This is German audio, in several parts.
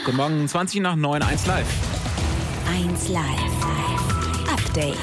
Guten Morgen, 20 nach 9, 1 Live. 1 Live. Update.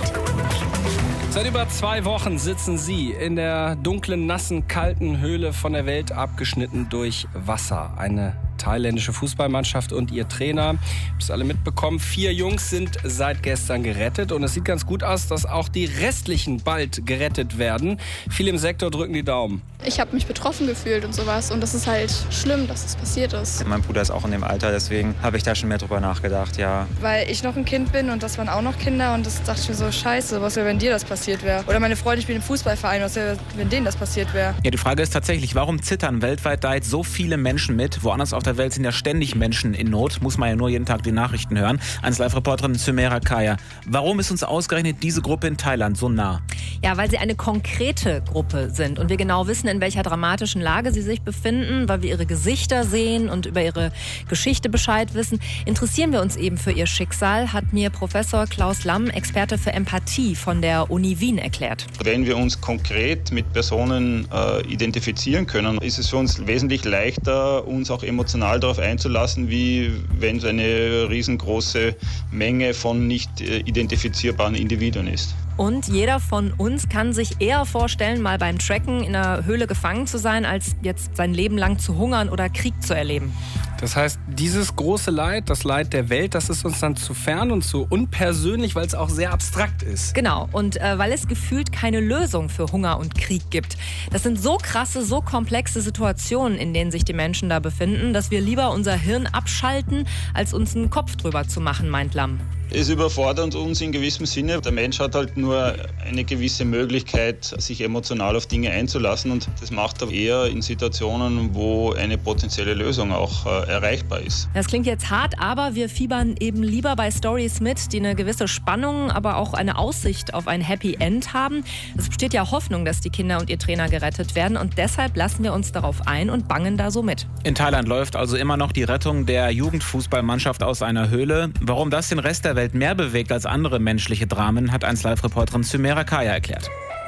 Seit über 2 Wochen sitzen Sie in der dunklen, nassen, kalten Höhle von der Welt, abgeschnitten durch Wasser. Eine thailändische Fußballmannschaft und ihr Trainer, habt es alle mitbekommen, 4 Jungs sind seit gestern gerettet und es sieht ganz gut aus, dass auch die restlichen bald gerettet werden. Viele im Sektor drücken die Daumen. Ich habe mich betroffen gefühlt und sowas und das ist halt schlimm, dass es passiert ist. Mein Bruder ist auch in dem Alter, deswegen habe ich da schon mehr drüber nachgedacht, ja. Weil ich noch ein Kind bin und das waren auch noch Kinder und das dachte ich mir so, scheiße, was wäre, wenn dir das passiert wäre? Oder meine Freunde spielen im Fußballverein, was wäre, wenn denen das passiert wäre? Ja, die Frage ist tatsächlich, warum zittern weltweit da jetzt so viele Menschen mit? Woanders auf der Welt sind ja ständig Menschen in Not, muss man ja nur jeden Tag die Nachrichten hören. 1 Live-Reporterin Sumera Kaya. Warum ist uns ausgerechnet diese Gruppe in Thailand so nah? Ja, weil sie eine konkrete Gruppe sind und wir genau wissen, in welcher dramatischen Lage sie sich befinden, weil wir ihre Gesichter sehen und über ihre Geschichte Bescheid wissen. Interessieren wir uns eben für ihr Schicksal, hat mir Professor Klaus Lamm, Experte für Empathie von der Uni Wien, erklärt. Wenn wir uns konkret mit Personen identifizieren können, ist es für uns wesentlich leichter, uns auch emotional darauf einzulassen, wie wenn es eine riesengroße Menge von nicht identifizierbaren Individuen ist. Und jeder von uns kann sich eher vorstellen, mal beim Trekken in einer Höhle gefangen zu sein, als jetzt sein Leben lang zu hungern oder Krieg zu erleben. Das heißt, dieses große Leid, das Leid der Welt, das ist uns dann zu fern und zu unpersönlich, weil es auch sehr abstrakt ist. Genau, und weil es gefühlt keine Lösung für Hunger und Krieg gibt. Das sind so krasse, so komplexe Situationen, in denen sich die Menschen da befinden, dass wir lieber unser Hirn abschalten, als uns einen Kopf drüber zu machen, meint Lamm. Es überfordert uns in gewissem Sinne. Der Mensch hat halt nur eine gewisse Möglichkeit, sich emotional auf Dinge einzulassen und das macht er eher in Situationen, wo eine potenzielle Lösung auch erreichbar ist. Das klingt jetzt hart, aber wir fiebern eben lieber bei Stories mit, die eine gewisse Spannung, aber auch eine Aussicht auf ein Happy End haben. Es besteht ja Hoffnung, dass die Kinder und ihr Trainer gerettet werden und deshalb lassen wir uns darauf ein und bangen da so mit. In Thailand läuft also immer noch die Rettung der Jugendfußballmannschaft aus einer Höhle. Warum das den Rest der Welt mehr bewegt als andere menschliche Dramen, hat 1 Live-Reporterin Sumera Kaya erklärt.